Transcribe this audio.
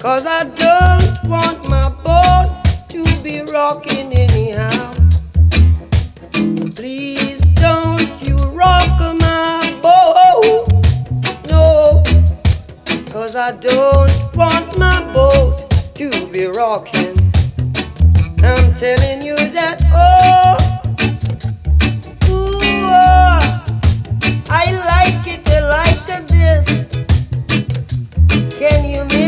'cause I don't want my boat to be rocking anyhow. Please don't you rock my boat, no, 'cause I don't want my boat to be rocking. I'm telling you that, oh,